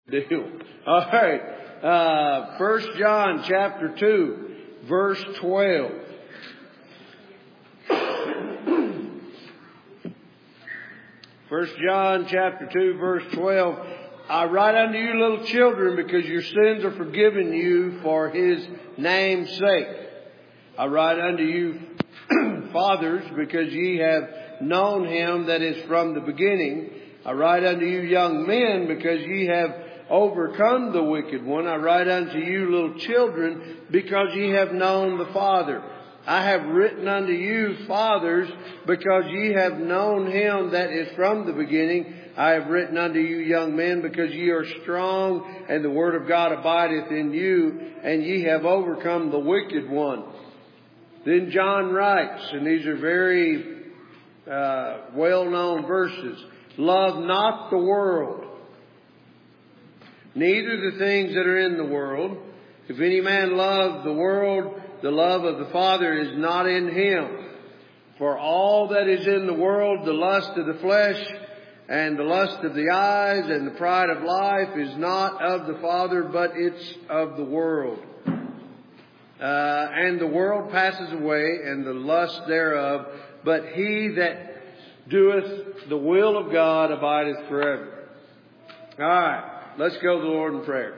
Deal. All right. 1 John chapter 2, verse 12. 1 John chapter 2, verse 12. I write unto you, little children, because your sins are forgiven you for His name's sake. I write unto you, fathers, because ye have known Him that is from the beginning. I write unto you, young men, because ye have overcome the wicked one. I write unto you, little children, because ye have known the Father. I have written unto you, fathers, because ye have known Him that is from the beginning. I have written unto you, young men, because ye are strong, and the word of God abideth in you, and ye have overcome the wicked one. Then John writes, and these are very well-known verses, love not the world, neither the things that are in the world. If any man love the world, the love of the Father is not in him. For all that is in the world, the lust of the flesh, and the lust of the eyes, and the pride of life, is not of the Father, but it's of the world. And the world passes away, and the lust thereof, but he that doeth the will of God abideth forever. All right. Let's go to the Lord in prayer.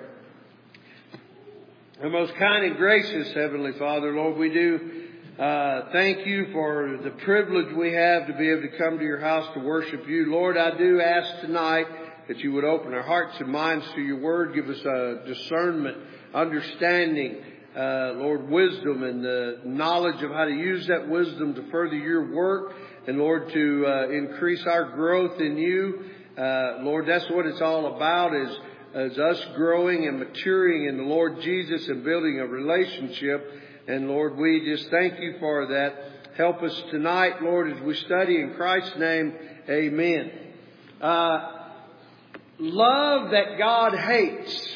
Our most kind and gracious Heavenly Father, Lord, we do thank you for the privilege we have to be able to come to your house to worship you. Lord, I do ask tonight that you would open our hearts and minds to your word. Give us a discernment, understanding, Lord, wisdom and the knowledge of how to use that wisdom to further your work. And Lord, to increase our growth in you. Lord, that's what it's all about, is us growing and maturing in the Lord Jesus and building a relationship. And Lord, we just thank you for that. Help us tonight, Lord, as we study in Christ's name. Amen. Love that God hates.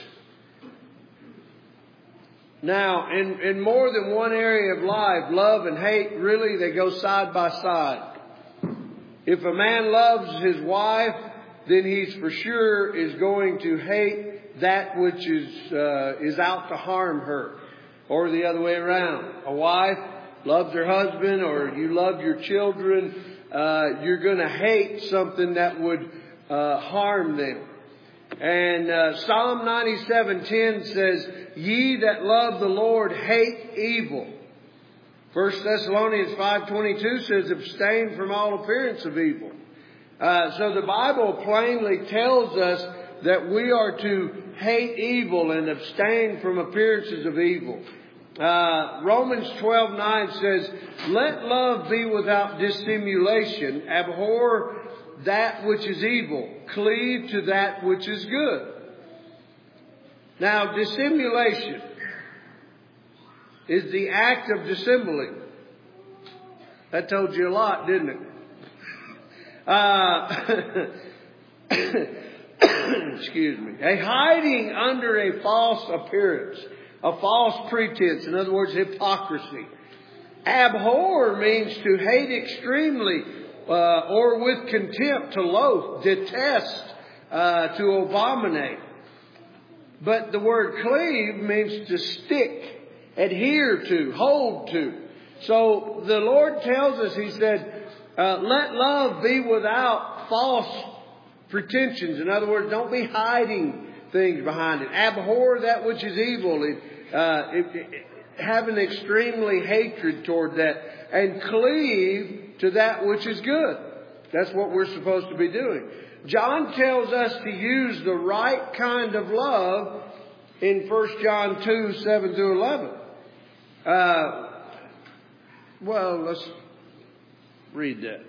Now, in more than one area of life, love and hate, really, they go side by side. If a man loves his wife, then he's for sure is going to hate that which is out to harm her. Or the other way around. A wife loves her husband, or you love your children, you're going to hate something that would harm them. And Psalm 97:10 says, ye that love the Lord hate evil. 1 Thessalonians 5:22 says, abstain from all appearance of evil. So the Bible plainly tells us that we are to hate evil and abstain from appearances of evil. Romans 12:9 says, let love be without dissimulation. Abhor that which is evil. Cleave to that which is good. Now, dissimulation is the act of dissembling. That told you a lot, didn't it? Excuse me. A hiding under a false appearance, a false pretense. In other words, hypocrisy. Abhor means to hate extremely, or with contempt, to loathe, detest, to abominate. But the word cleave means to stick, adhere to, hold to. So the Lord tells us, He said, let love be without false pretensions. In other words, don't be hiding things behind it. Abhor that which is evil. Have an extremely hatred toward that. And cleave to that which is good. That's what we're supposed to be doing. John tells us to use the right kind of love in 1 John 2:7-11. Well, let's read that.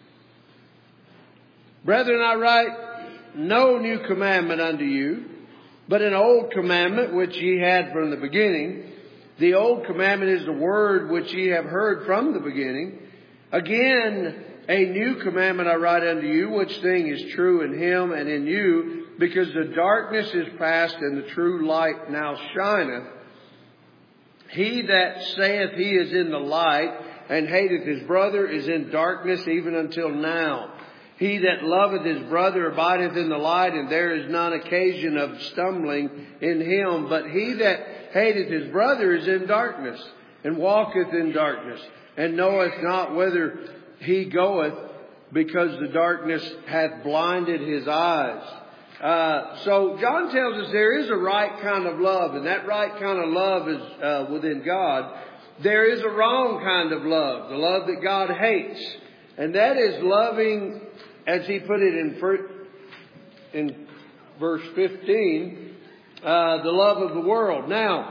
Brethren, I write no new commandment unto you, but an old commandment which ye had from the beginning. The old commandment is the word which ye have heard from the beginning. Again, a new commandment I write unto you, which thing is true in him and in you, because the darkness is past and the true light now shineth. He that saith he is in the light and hateth his brother is in darkness even until now. He that loveth his brother abideth in the light, and there is none occasion of stumbling in him. But he that hateth his brother is in darkness, and walketh in darkness, and knoweth not whither he goeth, because the darkness hath blinded his eyes. So John tells us there is a right kind of love, and that right kind of love is within God. There is a wrong kind of love, the love that God hates, and that is loving, as he put it in verse 15, the love of the world. Now,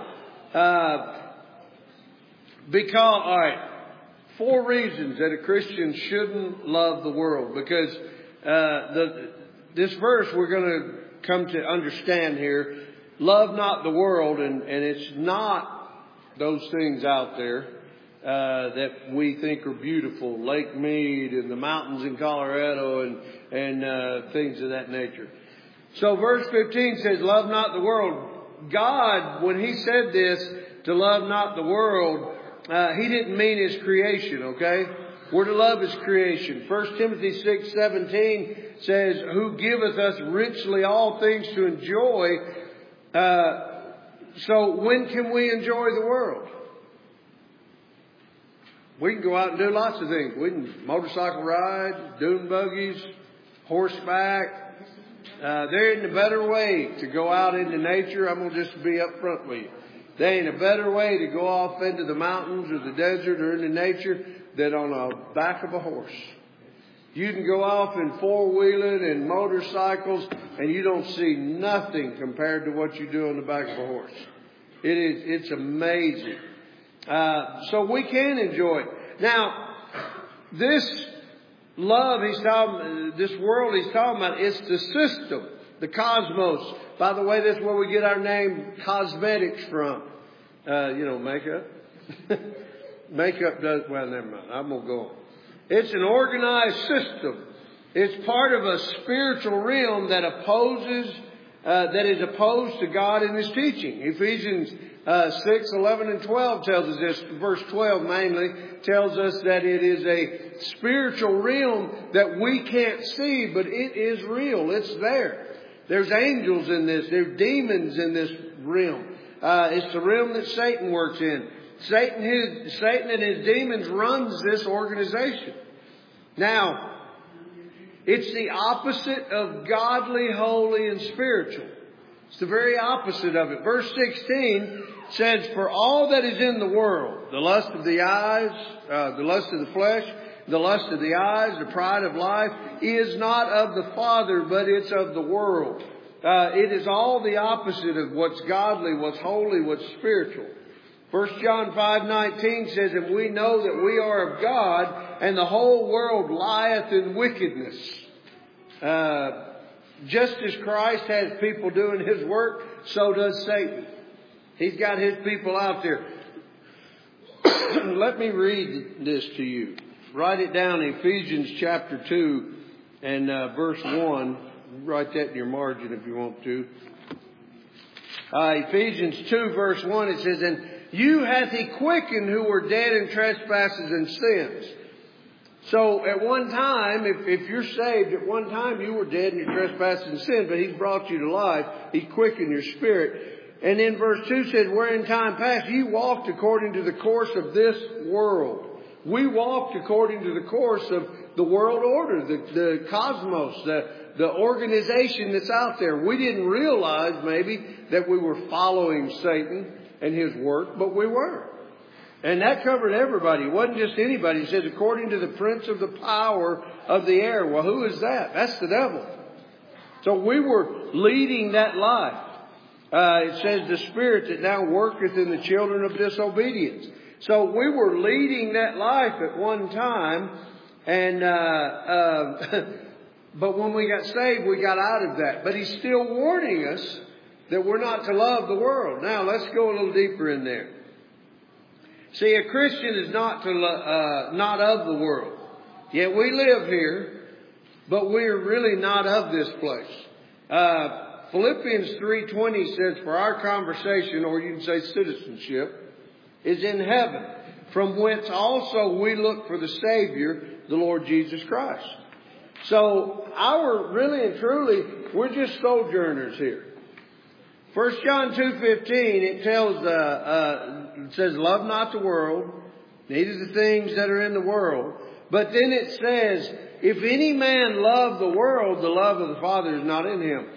all right, 4 reasons that a Christian shouldn't love the world. Because this verse we're going to come to understand here, love not the world, and it's not those things out there that we think are beautiful, Lake Mead and the mountains in Colorado and things of that nature. So verse 15 says, love not the world. God, when he said this, to love not the world, he didn't mean his creation, okay? We're to love his creation. 1 Timothy 6:17 says, who giveth us richly all things to enjoy. So when can we enjoy the world? We can go out and do lots of things. We can motorcycle ride, dune buggies, horseback. There ain't a better way to go out into nature. I'm going to just be up front with you. There ain't a better way to go off into the mountains or the desert or into nature than on the back of a horse. You can go off in four-wheeling and motorcycles, and you don't see nothing compared to what you do on the back of a horse. It's amazing. So we can enjoy it. Now, this love this world he's talking about, it's the system, the cosmos. By the way, that's where we get our name cosmetics from. Makeup. Makeup does, well, never mind. I'm going to go on. It's an organized system. It's part of a spiritual realm that is opposed to God and his teaching. Ephesians 6:11 and 12 tells us this. Verse 12 mainly tells us that it is a spiritual realm that we can't see, but it is real. It's there. There's angels in this. There's demons in this realm. It's the realm that Satan works in. Satan and his demons runs this organization. Now, it's the opposite of godly, holy, and spiritual. It's the very opposite of it. Verse 16 says, for all that is in the world, the lust of the eyes, the lust of the flesh, the lust of the eyes, the pride of life, is not of the Father, but it's of the world. It is all the opposite of what's godly, what's holy, what's spiritual. 1 John 5:19 says, and we know that we are of God, and the whole world lieth in wickedness. Just as Christ has people doing his work, so does Satan. He's got his people out there. Let me read this to you. Write it down, Ephesians chapter 2 and verse 1. Write that in your margin if you want to. Ephesians 2 verse 1, it says, and you hath he quickened who were dead in trespasses and sins. So at one time, if you're saved, at one time you were dead in your trespasses and sins, but he's brought you to life. He quickened your spirit. And then verse 2 says, where in time past ye walked according to the course of this world. We walked according to the course of the world order, the cosmos, the organization that's out there. We didn't realize maybe that we were following Satan and his work, but we were. And that covered everybody. It wasn't just anybody. It says, according to the prince of the power of the air. Well, who is that? That's the devil. So we were leading that life. It says, the spirit that now worketh in the children of disobedience. So we were leading that life at one time. And but when we got saved, we got out of that. But he's still warning us that we're not to love the world. Now, let's go a little deeper in there. See, a Christian is not of the world. Yet we live here, but we're really not of this place. Philippians 3:20 says, for our conversation, or you can say citizenship, is in heaven, from whence also we look for the Savior, the Lord Jesus Christ. So really and truly, we're just sojourners here. 1 John 2:15, it says, love not the world, neither the things that are in the world. But then it says, if any man love the world, the love of the Father is not in him.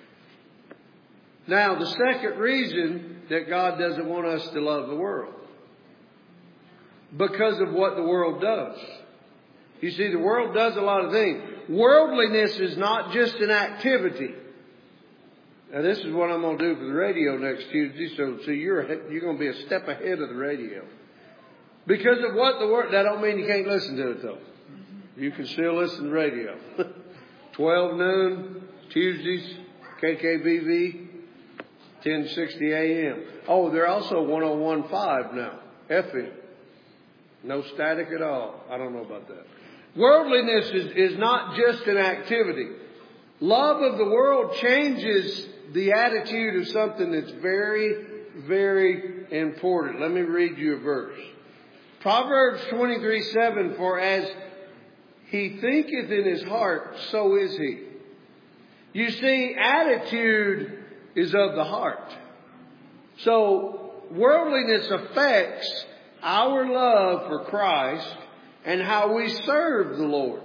Now, the second reason that God doesn't want us to love the world, because of what the world does. You see, the world does a lot of things. Worldliness is not just an activity. Now, this is what I'm going to do for the radio next Tuesday, so you're going to be a step ahead of the radio. Because of what the world... That don't mean you can't listen to it, though. You can still listen to the radio. 12 noon, Tuesdays, KKBV, 1060 AM. Oh, they're also 101.5 now, FM. No static at all. I don't know about that. Worldliness is not just an activity. Love of the world changes the attitude of something that's very, very important. Let me read you a verse. Proverbs 23:7, for as he thinketh in his heart, so is he. You see, attitude is of the heart. So, worldliness affects our love for Christ and how we serve the Lord.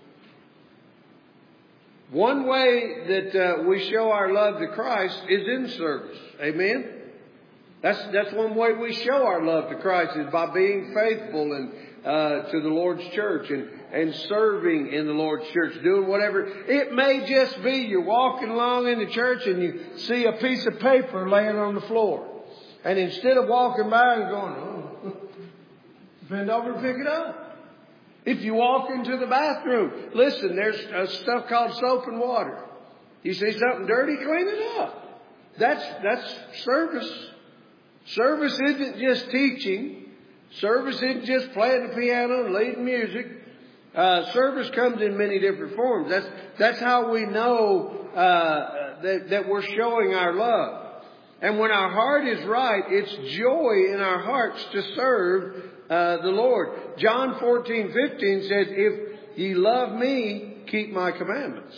One way that we show our love to Christ is in service. Amen? That's one way we show our love to Christ, is by being faithful and to the Lord's church and serving in the Lord's church, doing whatever. It may just be you're walking along in the church and you see a piece of paper laying on the floor. And instead of walking by and going, oh, bend over and pick it up. If you walk into the bathroom, listen, there's stuff called soap and water. You see something dirty, clean it up. That's service. Service isn't just teaching. Service isn't just playing the piano and leading music. Service comes in many different forms. That's how we know that we're showing our love. And when our heart is right, it's joy in our hearts to serve the Lord. John 14:15 says, if ye love me, keep my commandments.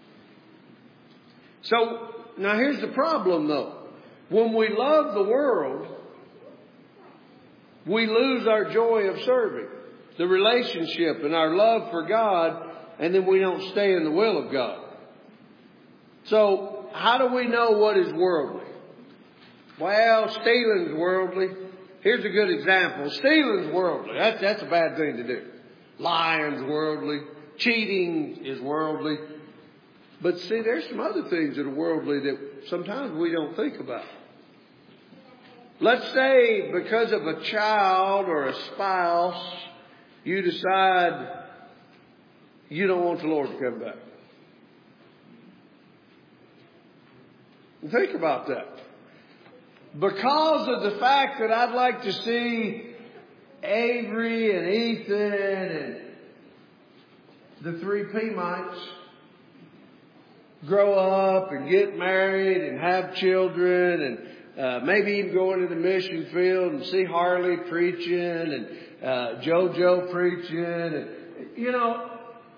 So, now here's the problem though. When we love the world, we lose our joy of serving, the relationship and our love for God, and then we don't stay in the will of God. So, how do we know what is worldly? Well, stealing's worldly. Here's a good example. Stealing's worldly. That's a bad thing to do. Lying's worldly. Cheating is worldly. But see, there's some other things that are worldly that sometimes we don't think about. Let's say because of a child or a spouse, you decide you don't want the Lord to come back. Think about that. Because of the fact that I'd like to see Avery and Ethan and the three P-mites grow up and get married and have children and maybe even go into the mission field and see Harley preaching and JoJo preaching. And, you know,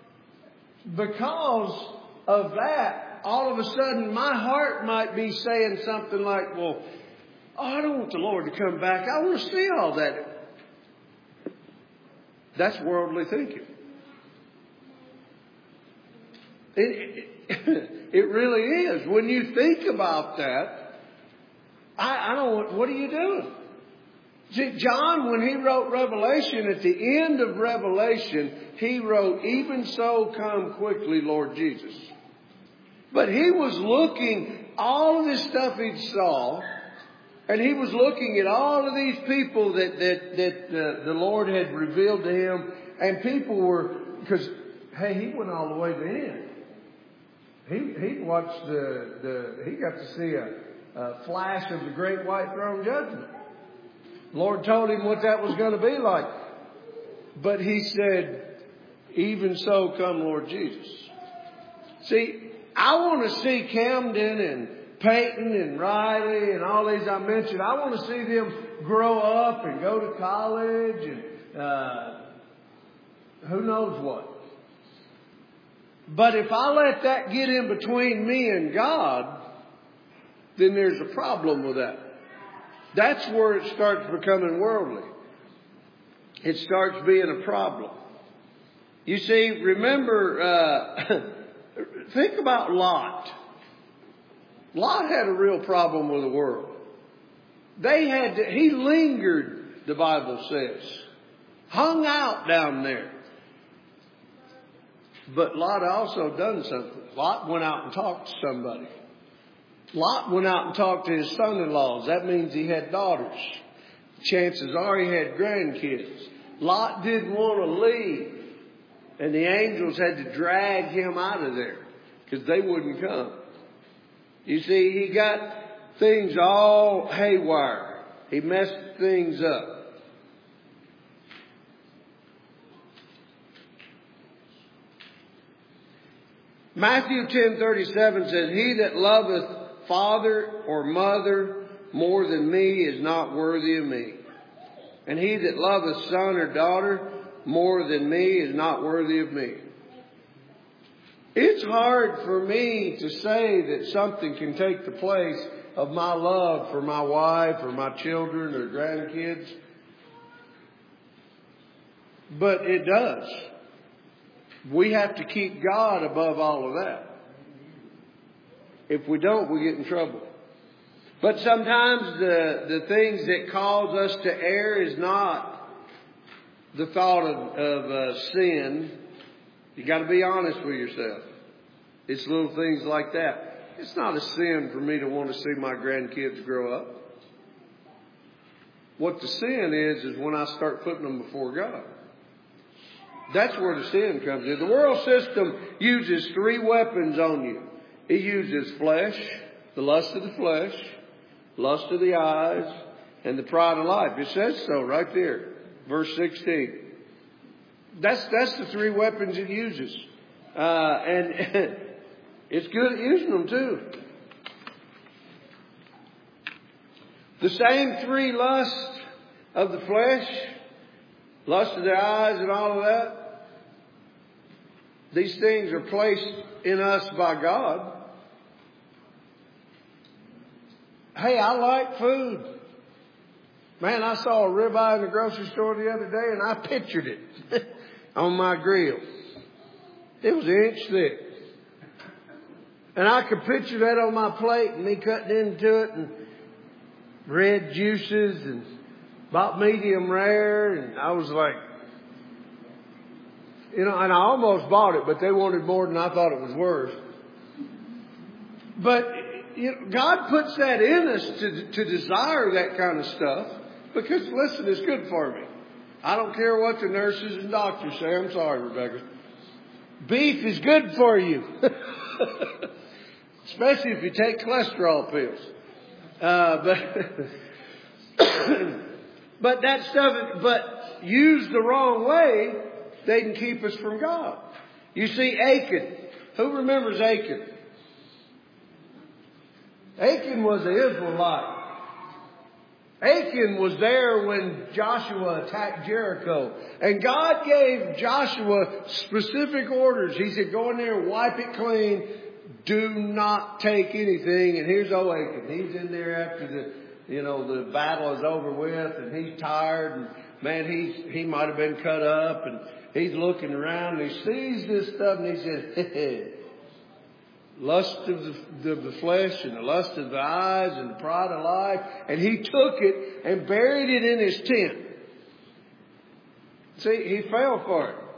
because of that, all of a sudden my heart might be saying something like, well, I don't want the Lord to come back. I want to see all that. That's worldly thinking. It really is. When you think about that, I don't. What are you doing? See, John, when he wrote Revelation, at the end of Revelation, he wrote, "Even so, come quickly, Lord Jesus." But he was looking all of this stuff he saw. And he was looking at all of these people that the Lord had revealed to him. And people were, because, hey, he went all the way to the end. He watched he got to see a flash of the great white throne judgment. The Lord told him what that was going to be like. But he said, even so come Lord Jesus. See, I want to see Camden and Peyton and Riley and all these I mentioned. I want to see them grow up and go to college and who knows what. But if I let that get in between me and God, then there's a problem with that. That's where it starts becoming worldly. It starts being a problem. You see, remember, think about Lot. Lot had a real problem with the world. He lingered, the Bible says. Hung out down there. But Lot also done something. Lot went out and talked to somebody. Lot went out and talked to his son-in-laws. That means he had daughters. Chances are he had grandkids. Lot didn't want to leave. And the angels had to drag him out of there because they wouldn't come. You see, he got things all haywire. He messed things up. Matthew 10:37 says, "He that loveth father or mother more than me is not worthy of me. And he that loveth son or daughter more than me is not worthy of me." It's hard for me to say that something can take the place of my love for my wife or my children or grandkids. But it does. We have to keep God above all of that. If we don't, we get in trouble. But sometimes the things that cause us to err is not the thought of sin. You got to be honest with yourself. It's little things like that. It's not a sin for me to want to see my grandkids grow up. What the sin is when I start putting them before God. That's where the sin comes in. The world system uses 3 weapons on you. It uses flesh, the lust of the flesh, lust of the eyes, and the pride of life. It says so right there. Verse 16. That's the 3 weapons it uses. And it's good at using them too. The same 3 lusts of the flesh, lust of the eyes and all of that. These things are placed in us by God. Hey, I like food. Man, I saw a ribeye in the grocery store the other day and I pictured it on my grill. It was an inch thick. And I could picture that on my plate and me cutting into it and red juices and about medium rare. And I was like, and I almost bought it, but they wanted more than I thought it was worth. But God puts that in us to desire that kind of stuff because, listen, it's good for me. I don't care what the nurses and doctors say. I'm sorry, Rebecca. Beef is good for you. Especially if you take cholesterol pills. But that stuff, but used the wrong way, they can keep us from God. You see Achan. Who remembers Achan? Achan was an Israelite. Achan was there when Joshua attacked Jericho. And God gave Joshua specific orders. He said, go in there and wipe it clean. Do not take anything. And here's old Achan. He's in there after the battle is over with and he's tired. And man, he might have been cut up. And he's looking around and he sees this stuff and he says, lust of the flesh and the lust of the eyes and the pride of life. And he took it and buried it in his tent. See, he fell for it.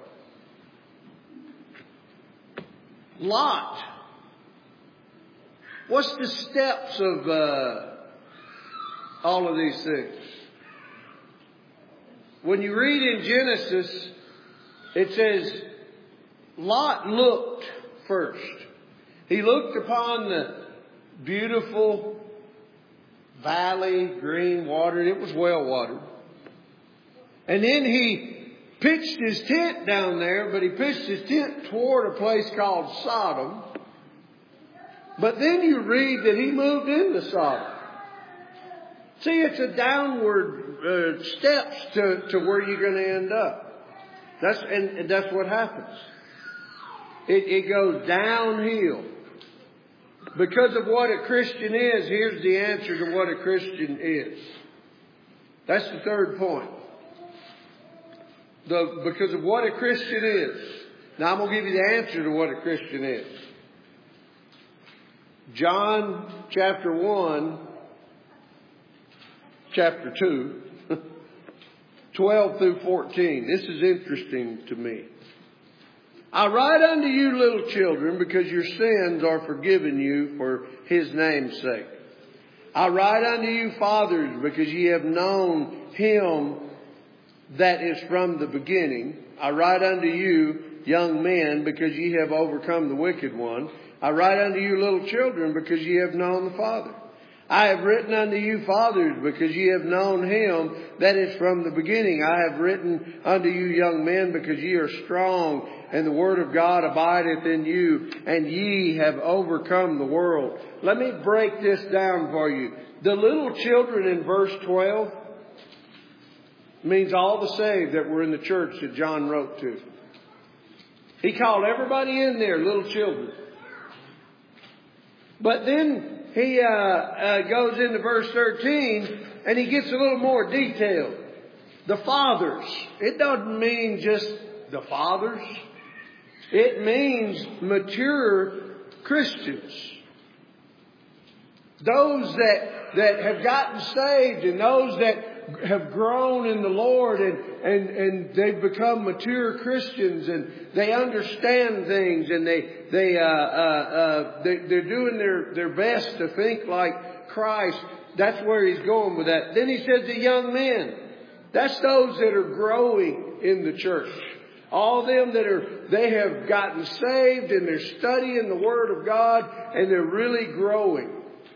Lot. What's the steps of all of these things? When you read in Genesis, it says, Lot looked first. He looked upon the beautiful valley, green water. It was well watered. And then he pitched his tent down there, but he pitched his tent toward a place called Sodom. But then you read that he moved into Sodom. See, it's a downward steps to where you're going to end up. That's what happens. It goes downhill. Because of what a Christian is, here's the answer to what a Christian is. That's the third point. Because of what a Christian is. Now I'm going to give you the answer to what a Christian is. John chapter 1, chapter 2, 12 through 14. This is interesting to me. I write unto you, little children, because your sins are forgiven you for His name's sake. I write unto you, fathers, because ye have known Him that is from the beginning. I write unto you, young men, because ye have overcome the wicked one. I write unto you, little children, because ye have known the Father. I have written unto you, fathers, because ye have known Him that is from the beginning. I have written unto you, young men, because ye are strong, and the word of God abideth in you, and ye have overcome the world. Let me break this down for you. The little children in verse 12 means all the saved that were in the church that John wrote to. He called everybody in there little children. But then he goes into verse 13 and he gets a little more detailed. The fathers. It doesn't mean just the fathers. It means mature Christians. Those that have gotten saved and those that have grown in the Lord and they've become mature Christians and they understand things and they're doing their best to think like Christ. That's where he's going with that. Then he says the young men. That's those that are growing in the church. All them they have gotten saved and they're studying the Word of God and they're really growing.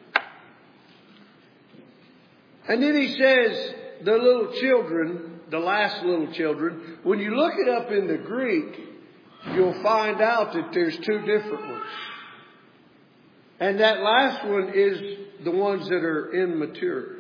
And then he says, the little children, the last little children, when you look it up in the Greek, you'll find out that there's two different ones. And that last one is the ones that are immature.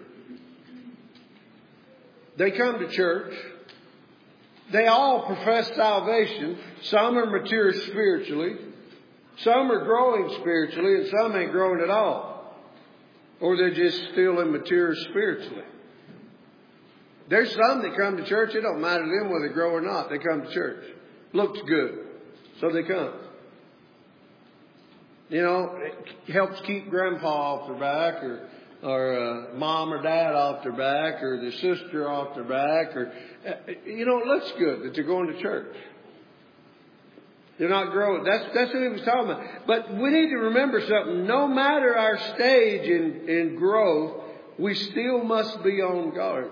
They come to church. They all profess salvation. Some are mature spiritually. Some are growing spiritually, and some ain't growing at all. Or they're just still immature spiritually. There's some that come to church. It don't matter to them whether they grow or not. They come to church. Looks good. So they come. You know, it helps keep grandpa off their back or mom or dad off their back or their sister off their back. Or it looks good that they're going to church. They're not growing. That's what he was talking about. But we need to remember something. No matter our stage in growth, we still must be on guard.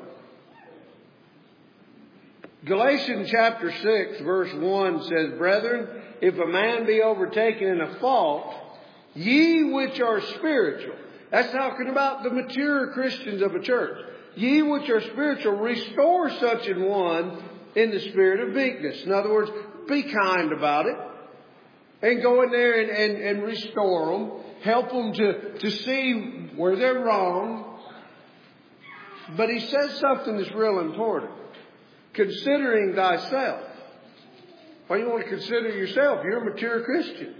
Galatians chapter 6 verse 1 says, Brethren, if a man be overtaken in a fault, ye which are spiritual. That's talking about the mature Christians of a church. Ye which are spiritual, restore such an one in the spirit of meekness. In other words, be kind about it. And go in there and restore them. Help them to see where they're wrong. But he says something that's real important. Considering thyself. Well, you want to consider yourself. You're a mature Christian.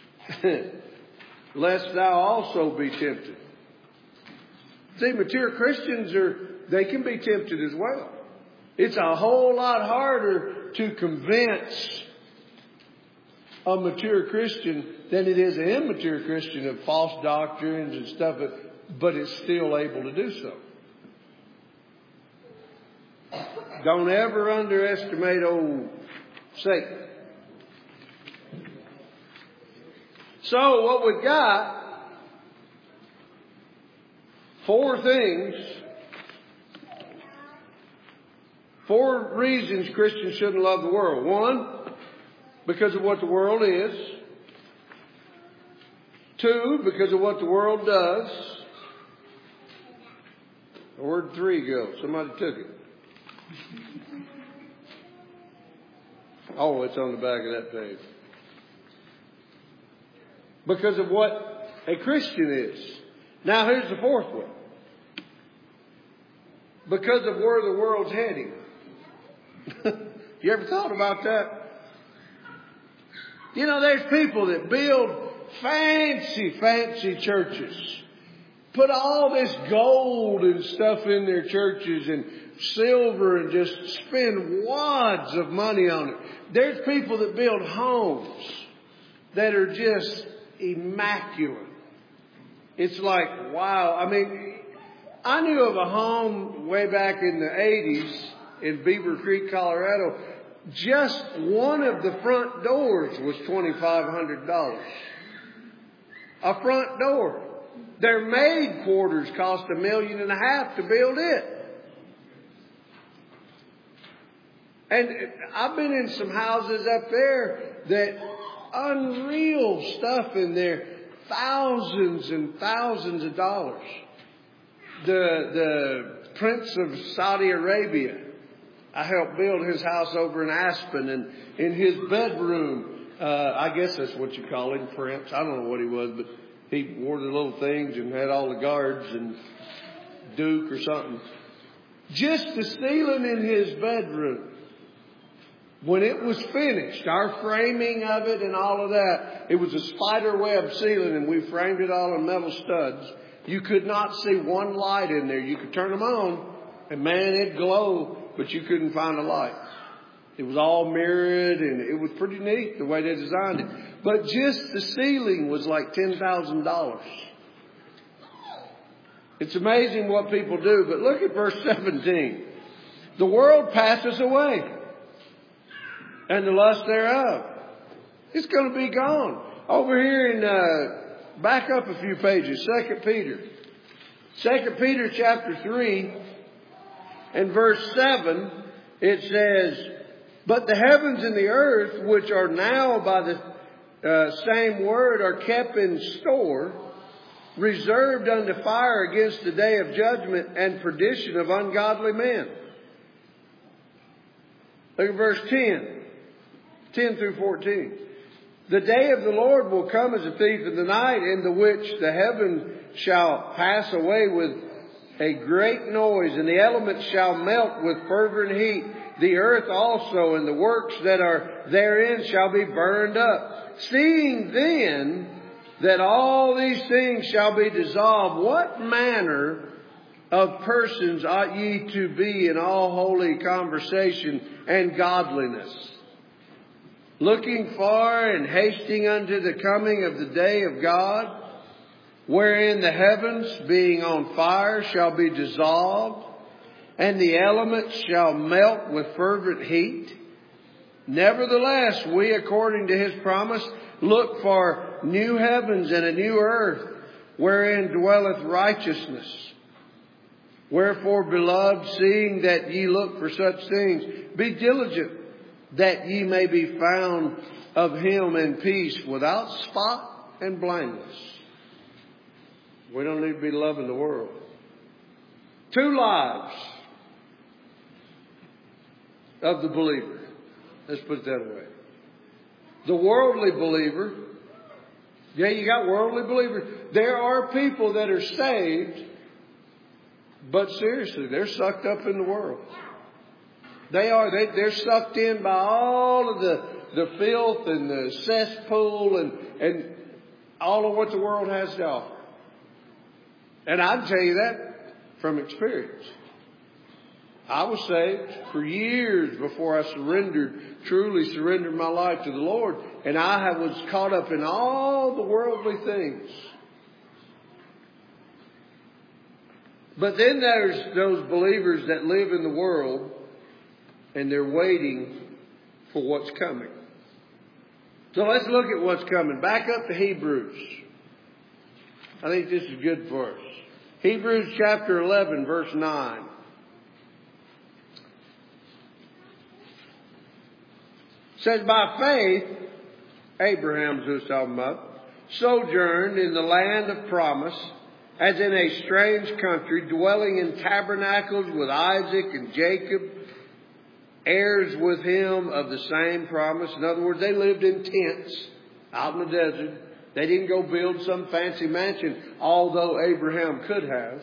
Lest thou also be tempted. See, mature Christians they can be tempted as well. It's a whole lot harder to convince a mature Christian than it is an immature Christian of false doctrines and stuff, but it's still able to do so. Don't ever underestimate old Satan. So what we've got, 4 things, 4 reasons Christians shouldn't love the world. 1, because of what the world is. 2, because of what the world does. Where'd 3 go? Somebody took it. Oh, it's on the back of that page. Because of what a Christian is. Now here's the 4th one. Because of where the world's heading. You ever thought about that? You know, there's people that build fancy churches. Put all this gold and stuff in their churches and silver and just spend wads of money on it. There's people that build homes that are just immaculate. It's like, wow. I mean, I knew of a home way back in the 80s in Beaver Creek, Colorado. Just one of the front doors was $2,500. A front door. Their maid quarters cost $1.5 million to build it. And I've been in some houses up there that unreal stuff in there. Thousands and thousands of dollars. The Prince of Saudi Arabia, I helped build his house over in Aspen, and in his bedroom, I guess that's what you call him, Prince. I don't know what he was, but he wore the little things and had all the guards and Duke or something. Just the ceiling in his bedroom, when it was finished, our framing of it and all of that, it was a spider web ceiling, and we framed it all in metal studs. You could not see one light in there. You could turn them on, and man, it'd glow, but you couldn't find a light. It was all mirrored, and it was pretty neat the way they designed it. But just the ceiling was like $10,000. It's amazing what people do. But look at verse 17. The world passes away, and the lust thereof. It's going to be gone. Over here in, back up a few pages, 2 Peter. 2 Peter chapter 3 and verse 7, it says, but the heavens and the earth, which are now by the same word, are kept in store, reserved unto fire against the day of judgment and perdition of ungodly men. Look at verse 10 through 14. The day of the Lord will come as a thief in the night, in the which the heaven shall pass away with a great noise, and the elements shall melt with fervent heat. The earth also and the works that are therein shall be burned up. Seeing then that all these things shall be dissolved, what manner of persons ought ye to be in all holy conversation and godliness, looking for and hasting unto the coming of the day of God, wherein the heavens, being on fire, shall be dissolved, and the elements shall melt with fervent heat? Nevertheless, we, according to His promise, look for new heavens and a new earth, wherein dwelleth righteousness. Wherefore, beloved, seeing that ye look for such things, be diligent that ye may be found of Him in peace, without spot and blameless. We don't need to be loving the world. Two lives of the believer. Let's put it that way. The worldly believer. Yeah, you got worldly believers. There are people that are saved, but seriously, they're sucked up in the world. They are. They're sucked in by all of the filth and the cesspool and all of what the world has to offer. And I can tell you that from experience. I was saved for years before I truly surrendered my life to the Lord. And I was caught up in all the worldly things. But then there's those believers that live in the world and they're waiting for what's coming. So let's look at what's coming. Back up to Hebrews. I think this is good for us. Hebrews chapter 11, verse 9. It says, by faith, Abraham, who's talking about, sojourned in the land of promise, as in a strange country, dwelling in tabernacles with Isaac and Jacob, heirs with him of the same promise. In other words, they lived in tents out in the desert. They didn't go build some fancy mansion, although Abraham could have.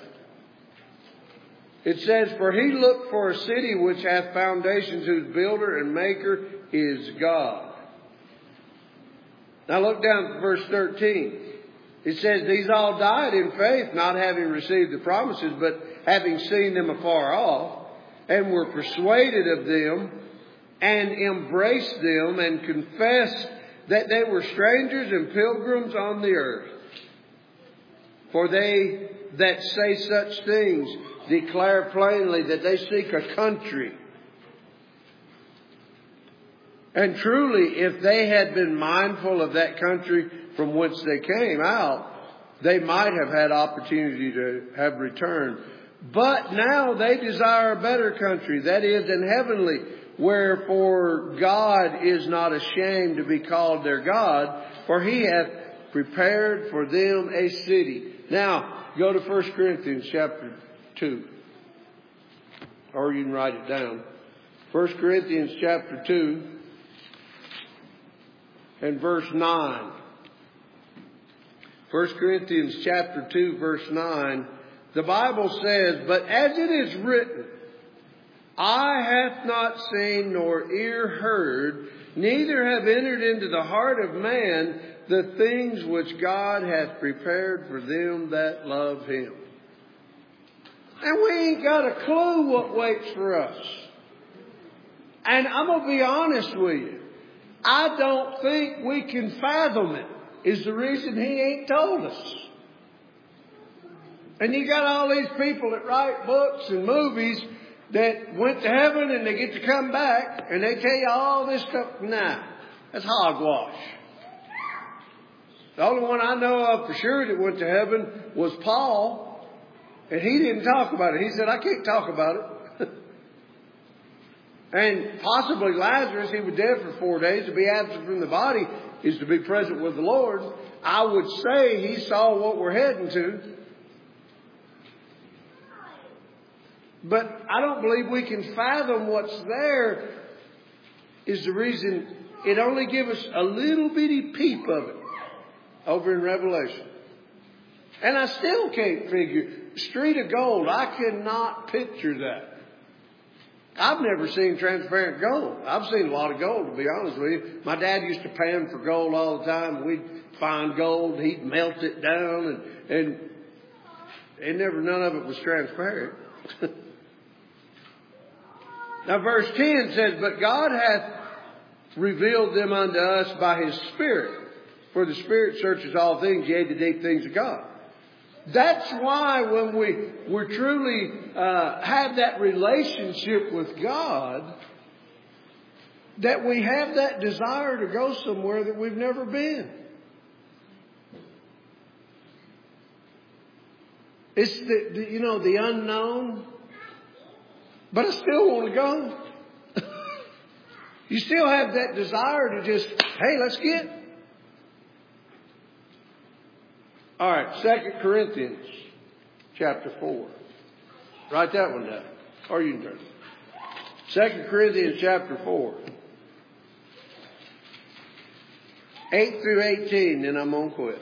It says, for he looked for a city which hath foundations, whose builder and maker is God. Now look down at verse 13. It says, these all died in faith, not having received the promises, but having seen them afar off, and were persuaded of them, and embraced them, and confessed that they were strangers and pilgrims on the earth. For they that say such things declare plainly that they seek a country. And truly, if they had been mindful of that country from whence they came out, they might have had opportunity to have returned. But now they desire a better country, that is, an heavenly, wherefore God is not ashamed to be called their God, for He hath prepared for them a city. Now, go to 1 Corinthians chapter 2. Or you can write it down. 1 Corinthians chapter 2 and verse 9. 1 Corinthians chapter 2 verse 9. The Bible says, but as it is written, eye hath not seen nor ear heard, neither have entered into the heart of man the things which God hath prepared for them that love Him. And we ain't got a clue what waits for us. And I'm going to be honest with you. I don't think we can fathom it, is the reason He ain't told us. And you got all these people that write books and movies that went to heaven and they get to come back and they tell you all this stuff. Nah, that's hogwash. The only one I know of for sure that went to heaven was Paul. And he didn't talk about it. He said, I can't talk about it. And possibly Lazarus, he was dead for 4 days. To be absent from the body is to be present with the Lord. I would say he saw what we're heading to. But I don't believe we can fathom what's there, is the reason it only gives us a little bitty peep of it over in Revelation. And I still can't figure, street of gold, I cannot picture that. I've never seen transparent gold. I've seen a lot of gold, to be honest with you. My dad used to pan for gold all the time. We'd find gold, he'd melt it down, and none of it was transparent. Now verse 10 says, but God hath revealed them unto us by His Spirit. For the Spirit searches all things, yea, the deep things of God. That's why when we truly have that relationship with God, that we have that desire to go somewhere that we've never been. It's the unknown. But I still want to go. You still have that desire to just, hey, let's get. All right, 2 Corinthians chapter 4. Write that one down. Or you can turn it. 2 Corinthians chapter 4. 8 through 18, then I'm going to quit.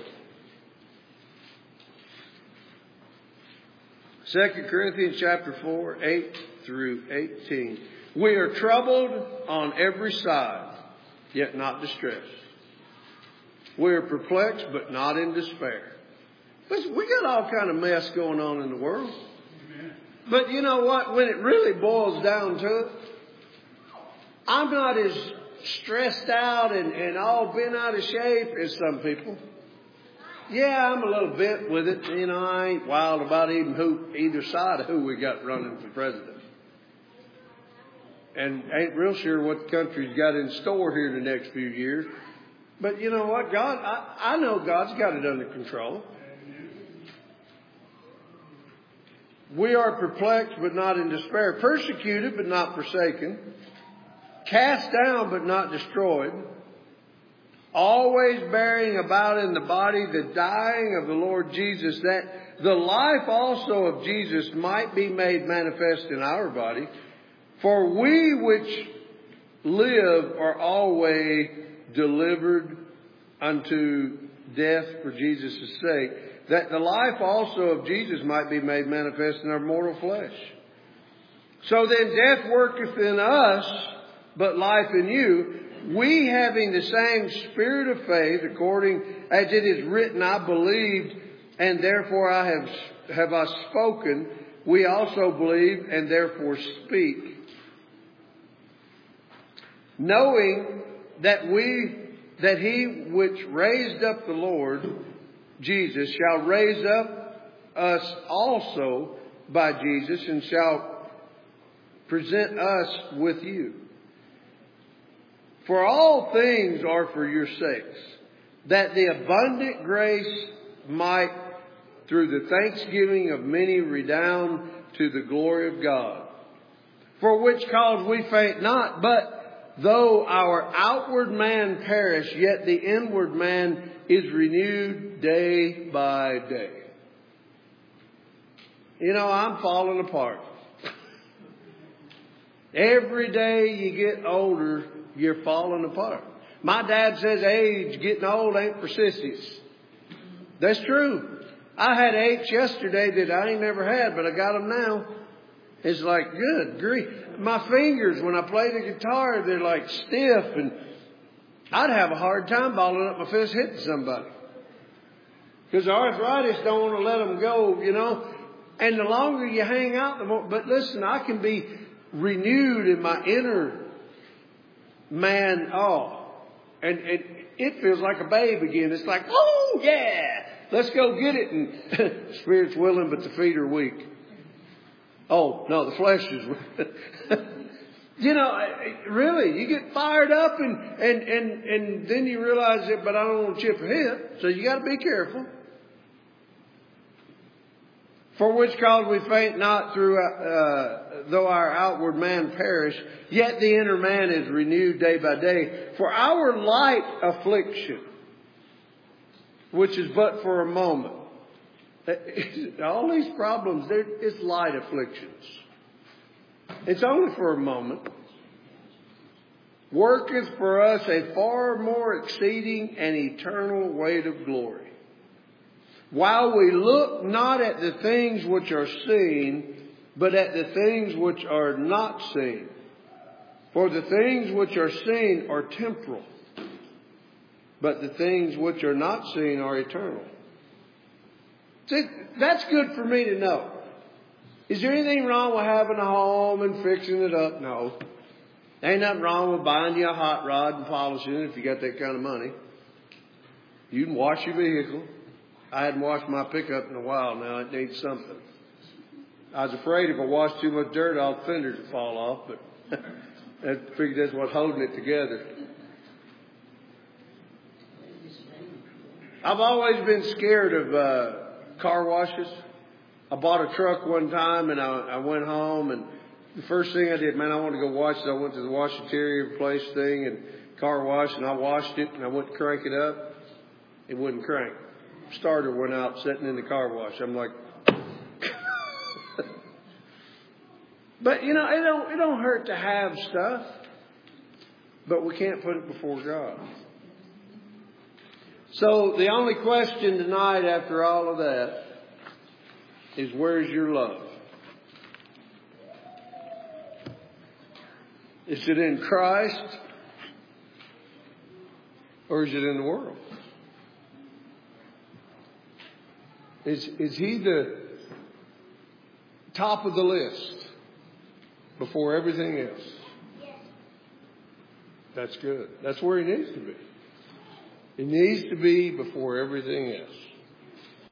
2 Corinthians chapter 4, 8 through 18. We are troubled on every side, yet not distressed. We are perplexed, but not in despair. Listen, we got all kind of mess going on in the world. Amen. But you know what? When it really boils down to it, I'm not as stressed out and all bent out of shape as some people. Yeah, I'm a little bit with it. You know, I ain't wild about either side of who we got running for president. And ain't real sure what the country's got in store here in the next few years. But you know what? God, I know God's got it under control. We are perplexed, but not in despair. Persecuted, but not forsaken. Cast down, but not destroyed. Always bearing about in the body the dying of the Lord Jesus, that the life also of Jesus might be made manifest in our body. For we which live are always delivered unto death for Jesus' sake, that the life also of Jesus might be made manifest in our mortal flesh. So then death worketh in us, but life in you. We, having the same spirit of faith, according as it is written, I believed, and therefore have I spoken. We also believe, and therefore speak, knowing that he which raised up the Lord Jesus shall raise up us also by Jesus, and shall present us with you. For all things are for your sakes, that the abundant grace might, through the thanksgiving of many, redound to the glory of God. For which cause we faint not, but though our outward man perish, yet the inward man is renewed day by day. You know, I'm falling apart. Every day you get older, you're falling apart. My dad says age, getting old ain't for sissies. That's true. I had aches yesterday that I ain't never had, but I got them now. It's like, good grief. My fingers, when I play the guitar, they're like stiff, and I'd have a hard time balling up my fist hitting somebody. Because the arthritis don't want to let them go, you know. And the longer you hang out, the more. But listen, I can be renewed in my inner man. And it feels like a babe again. It's like, oh yeah, let's go get it. And spirit's willing, but the feet are weak. Oh no, the flesh is weak. You know, really, you get fired up and then you realize that, but I don't want to chip a hip. So you got to be careful. For which cause we faint not, through though our outward man perish, yet the inner man is renewed day by day. For our light affliction, which is but for a moment. All these problems, it's light afflictions. It's only for a moment. Worketh for us a far more exceeding and eternal weight of glory. While we look not at the things which are seen, but at the things which are not seen. For the things which are seen are temporal, but the things which are not seen are eternal. See, that's good for me to know. Is there anything wrong with having a home and fixing it up? No. Ain't nothing wrong with buying you a hot rod and polishing it if you got that kind of money. You can wash your vehicle. I hadn't washed my pickup in a while now. It needs something. I was afraid if I washed too much dirt, all the fenders would fall off, but I figured that's what's holding it together. I've always been scared of car washes. I bought a truck one time and I went home, and the first thing I did, man, I wanted to go wash it. I went to the washateria place thing and car wash, and I washed it, and I went to crank it up. It wouldn't crank. Starter went out sitting in the car wash. I'm like, but you know, it don't hurt to have stuff, but we can't put it before God. So the only question tonight after all of that is, where's your love? Is it in Christ, or is it in the world? Is he the top of the list before everything else? That's good. That's where he needs to be. He needs to be before everything else.